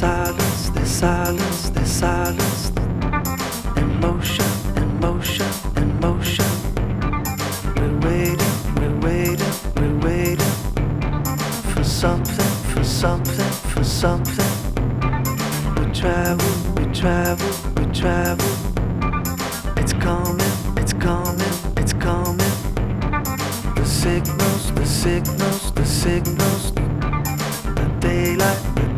silence, there's silence, there's silence. Emotion, emotion, emotion. We're waiting, we're waiting, we're waiting for something, for something, for something. We travel, we travel, we travel. It's coming, it's coming, it's coming. The signals, the signals, the signals. The daylight, the